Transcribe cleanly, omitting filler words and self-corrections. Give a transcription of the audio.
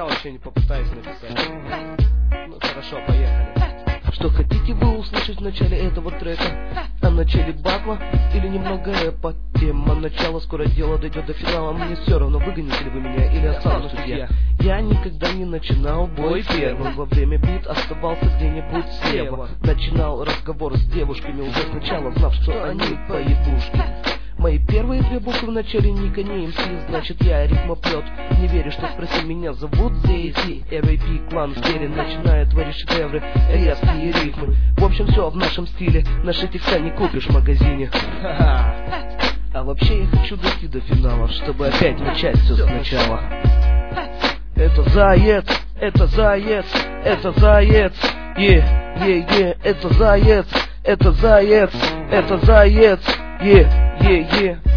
сначала что-нибудь попытаюсь написать. Ну хорошо, поехали. Что хотите вы услышать в начале этого трека? А в начале батла или немного рэпа? Тема начала, скоро дело дойдет до финала. Мне все равно, выгоните ли вы меня или останусь я. Я никогда не начинал бой первым. Во время бит оставался где-нибудь слева. Начинал разговор с девушками уже сначала, знав, что они поедушки. Мои первые две буквы в начале ника не МС, значит я рифмоплет. Не верю, что спроси, меня зовут Зейси. RAP клан Стерин начинает творить шедевры, резкие рифмы. В общем, все в нашем стиле, наши текста не купишь в магазине. А вообще я хочу дойти до финала, чтобы опять начать все сначала. Это заяц, это заяц, это заяц, это заяц, это заяц, это заяц,